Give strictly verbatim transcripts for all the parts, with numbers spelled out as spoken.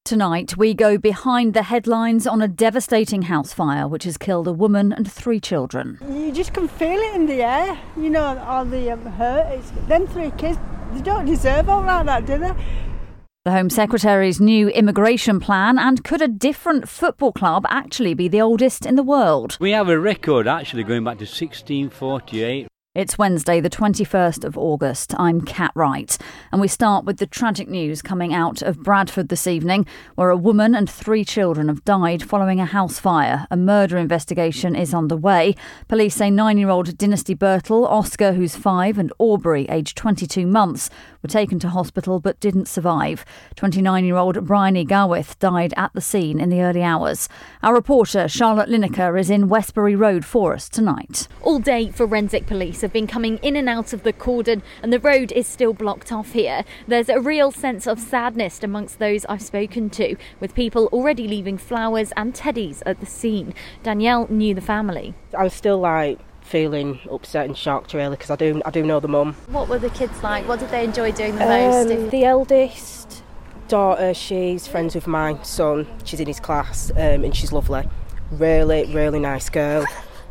Tonight, we go behind the headlines on a devastating house fire which has killed a woman and three children. You just can feel it in the air, you know, all the um, hurt. It's, them three kids, they don't deserve all like that, do they? The Home Secretary's new immigration plan, and could a different football club actually be the oldest in the world? We have a record actually going back to sixteen forty-eight. It's Wednesday, the twenty-first of August. I'm Kat Wright. And we start with the tragic news coming out of Bradford this evening, where a woman and three children have died following a house fire. A murder investigation is underway. Police say nine-year-old Dynasty Birtle, Oscar, who's five, and Aubrey, aged twenty-two months, were taken to hospital but didn't survive. twenty-nine-year-old Bryony Garwith died at the scene in the early hours. Our reporter, Charlotte Lineker, is in Westbury Road for us tonight. All day, forensic police have been coming in and out of the cordon, and the road is still blocked off here. There's a real sense of sadness amongst those I've spoken to, with people already leaving flowers and teddies at the scene. Danielle knew the family. I was still like feeling upset and shocked really, because I do I do know the mum. What were the kids like? What did they enjoy doing the most? Um, the eldest daughter, she's friends with my son. She's in his class, um, and she's lovely. Really, really nice girl.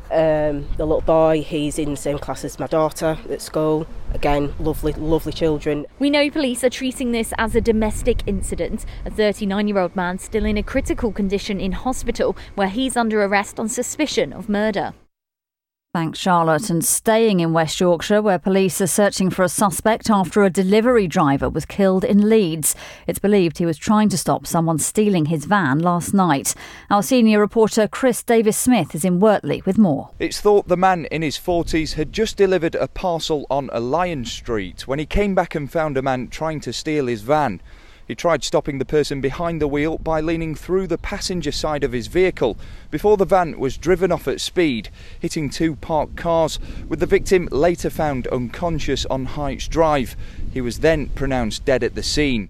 Um, the little boy, he's in the same class as my daughter at school. Again, lovely, lovely children. We know police are treating this as a domestic incident. A thirty-nine-year-old man still in a critical condition in hospital, where he's under arrest on suspicion of murder. Thanks, Charlotte. And staying in West Yorkshire, where police are searching for a suspect after a delivery driver was killed in Leeds. It's believed he was trying to stop someone stealing his van last night. Our senior reporter Chris Davis-Smith is in Wortley with more. It's thought the man in his forties had just delivered a parcel on Alliance Street when he came back and found a man trying to steal his van. He tried stopping the person behind the wheel by leaning through the passenger side of his vehicle before the van was driven off at speed, hitting two parked cars, with the victim later found unconscious on Heights Drive. He was then pronounced dead at the scene.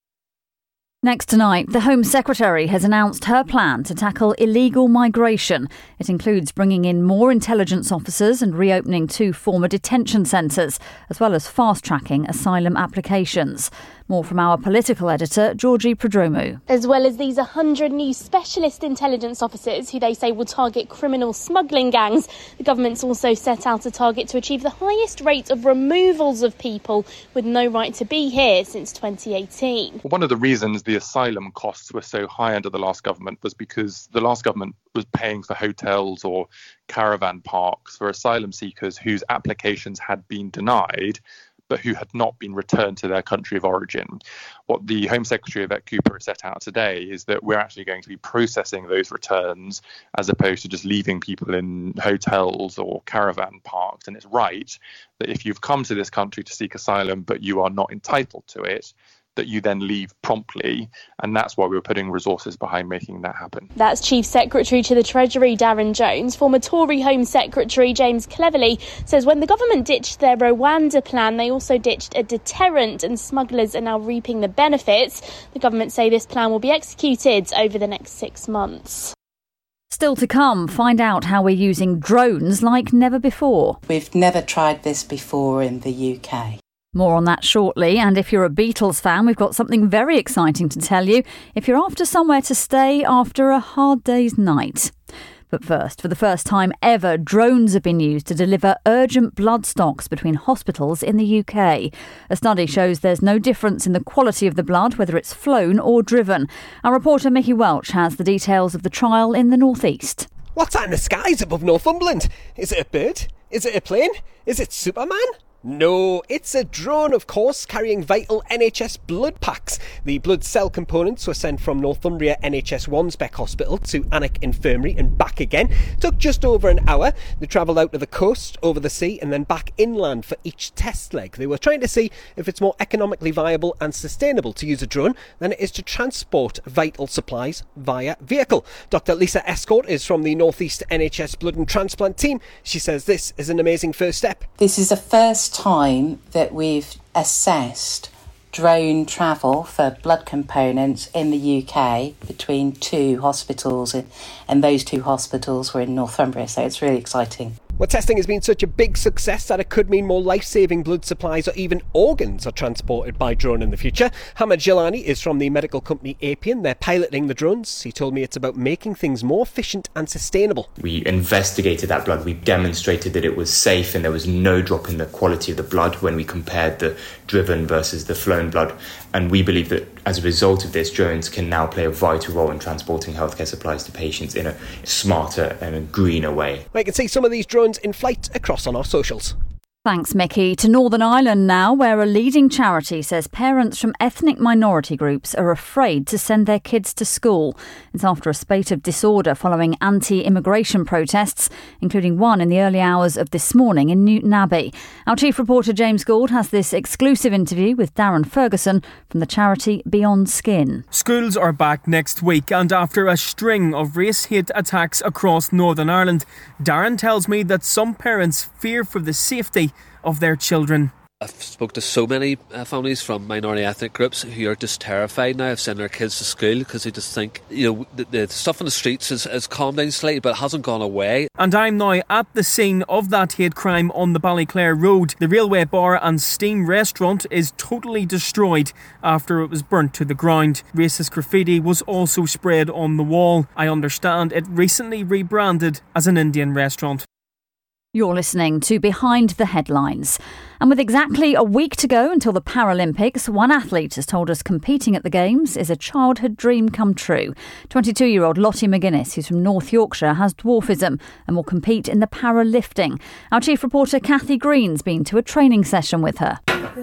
Next tonight, the Home Secretary has announced her plan to tackle illegal migration. It includes bringing in more intelligence officers and reopening two former detention centres, as well as fast-tracking asylum applications. More from our political editor, Georgie Prodromou. As well as these one hundred new specialist intelligence officers who they say will target criminal smuggling gangs, the government's also set out a target to achieve the highest rate of removals of people with no right to be here since twenty eighteen. One of the reasons the asylum costs were so high under the last government was because the last government was paying for hotels or caravan parks for asylum seekers whose applications had been denied, but who had not been returned to their country of origin. What the Home Secretary, Yvette Cooper, has set out today is that we're actually going to be processing those returns as opposed to just leaving people in hotels or caravan parks. And it's right that if you've come to this country to seek asylum, but you are not entitled to it, that you then leave promptly, and that's why we're putting resources behind making that happen. That's Chief Secretary to the Treasury Darren Jones. Former Tory Home Secretary James Cleverly says when the government ditched their Rwanda plan, they also ditched a deterrent, and smugglers are now reaping the benefits. The government say this plan will be executed over the next six months. Still to come, find out how we're using drones like never before. We've never tried this before in the U K. More on that shortly, and if you're a Beatles fan, we've got something very exciting to tell you if you're after somewhere to stay after a hard day's night. But first, for the first time ever, drones have been used to deliver urgent blood stocks between hospitals in the U K. A study shows there's no difference in the quality of the blood, whether it's flown or driven. Our reporter Mickey Welch has the details of the trial in the North East. What's that in the skies above Northumberland? Is it a bird? Is it a plane? Is it Superman? No, it's a drone, of course, carrying vital N H S blood packs. The blood cell components were sent from Northumbria N H S Wansbeck Hospital to Alnwick Infirmary and back again. It took just over an hour. They travelled out to the coast, over the sea and then back inland for each test leg. They were trying to see if it's more economically viable and sustainable to use a drone than it is to transport vital supplies via vehicle. Doctor Lisa Escort is from the North East N H S Blood and Transplant team. She says this is an amazing first step. This is the first time that we've assessed drone travel for blood components in the U K between two hospitals, and those two hospitals were in Northumbria, so it's really exciting. Well, testing has been such a big success that it could mean more life-saving blood supplies or even organs are transported by drone in the future. Hamad Jilani is from the medical company Apian. They're piloting the drones. He told me it's about making things more efficient and sustainable. We investigated that blood. We demonstrated that it was safe and there was no drop in the quality of the blood when we compared the driven versus the flown blood. And we believe that as a result of this, drones can now play a vital role in transporting healthcare supplies to patients in a smarter and a greener way. I can see some of these drones in flight across on our socials. Thanks, Mickey. To Northern Ireland now, where a leading charity says parents from ethnic minority groups are afraid to send their kids to school. It's after a spate of disorder following anti-immigration protests, including one in the early hours of this morning in Newton Abbey. Our chief reporter James Gould has this exclusive interview with Darren Ferguson from the charity Beyond Skin. Schools are back next week, and after a string of race-hate attacks across Northern Ireland, Darren tells me that some parents fear for the safety of their children. I've spoke to so many uh, families from minority ethnic groups who are just terrified now of sending their kids to school because they just think, you know, the, the stuff on the streets has, has calmed down slightly but it hasn't gone away. And I'm now at the scene of that hate crime on the Ballyclare Road. The Railway Bar and Steam restaurant is totally destroyed after it was burnt to the ground. Racist graffiti was also sprayed on the wall. I understand it recently rebranded as an Indian restaurant. You're listening to Behind the Headlines. And with exactly a week to go until the Paralympics, one athlete has told us competing at the Games is a childhood dream come true. twenty-two-year-old Lottie McGuinness, who's from North Yorkshire, has dwarfism and will compete in the paralifting. Our chief reporter Kathy Green's been to a training session with her.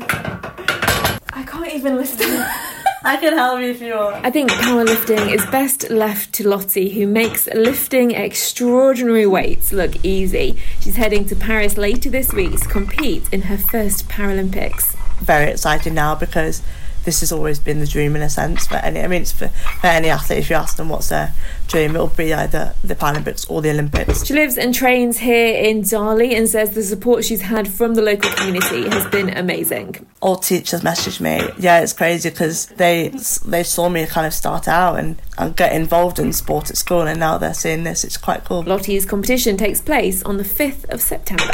I can't even lift it. I can help you if you want. I think powerlifting is best left to Lottie, who makes lifting extraordinary weights look easy. She's heading to Paris later this week to compete in her first Paralympics. Very excited now because this has always been the dream in a sense for any, I mean it's for, for any athlete. If you ask them what's their dream, it'll be either the Paralympics or the Olympics. She lives and trains here in Darley and says the support she's had from the local community has been amazing. All teachers messaged me. Yeah, it's crazy because they they saw me kind of start out and, and get involved in sport at school, and now they're seeing this. It's quite cool. Lottie's competition takes place on the fifth of September.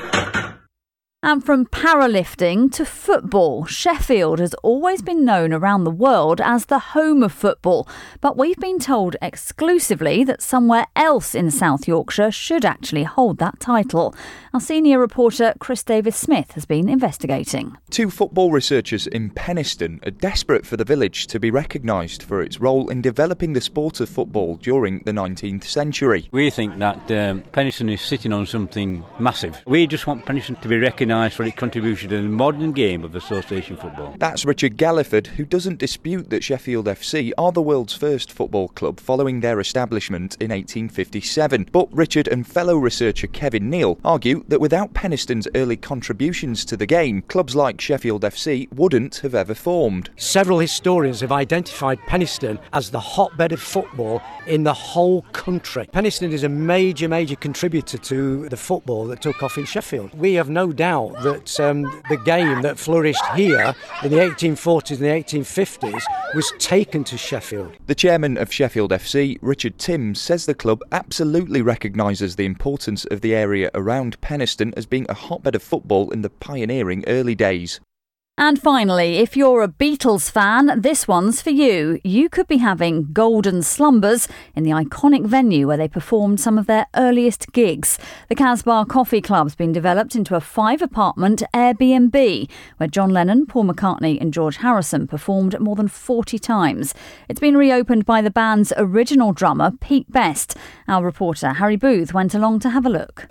And from powerlifting to football, Sheffield has always been known around the world as the home of football. But we've been told exclusively that somewhere else in South Yorkshire should actually hold that title. Our senior reporter Chris Davis-Smith has been investigating. Two football researchers in Penistone are desperate for the village to be recognised for its role in developing the sport of football during the nineteenth century. We think that um, Penistone is sitting on something massive. We just want Penistone to be recognised for its contribution to the modern game of association football. That's Richard Galliford, who doesn't dispute that Sheffield F C are the world's first football club following their establishment in eighteen fifty-seven. But Richard and fellow researcher Kevin Neal argue that without Penistone's early contributions to the game, clubs like Sheffield F C wouldn't have ever formed. Several historians have identified Penistone as the hotbed of football in the whole country. Penistone is a major, major contributor to the football that took off in Sheffield. We have no doubt that um, the game that flourished here in the eighteen forties and the eighteen fifties was taken to Sheffield. The chairman of Sheffield F C, Richard Timms, says the club absolutely recognises the importance of the area around Penistone as being a hotbed of football in the pioneering early days. And finally, if you're a Beatles fan, this one's for you. You could be having golden slumbers in the iconic venue where they performed some of their earliest gigs. The Casbah Coffee Club's been developed into a five-apartment Airbnb, where John Lennon, Paul McCartney and George Harrison performed more than forty times. It's been reopened by the band's original drummer, Pete Best. Our reporter, Harry Booth, went along to have a look.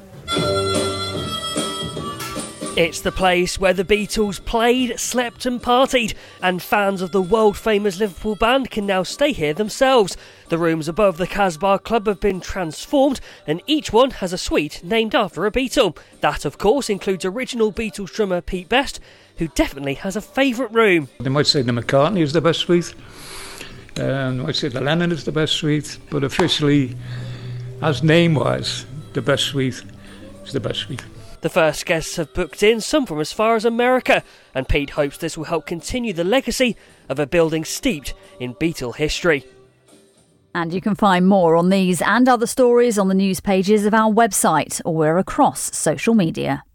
It's the place where the Beatles played, slept and partied, and fans of the world-famous Liverpool band can now stay here themselves. The rooms above the Casbah Club have been transformed, and each one has a suite named after a Beatle. That, of course, includes original Beatles drummer Pete Best, who definitely has a favourite room. They might say the McCartney is the best suite, um, they might say the Lennon is the best suite, but officially, as name-wise, the best suite is the best suite. The first guests have booked in, some from as far as America, and Pete hopes this will help continue the legacy of a building steeped in Beatle history. And you can find more on these and other stories on the news pages of our website, or we're across social media.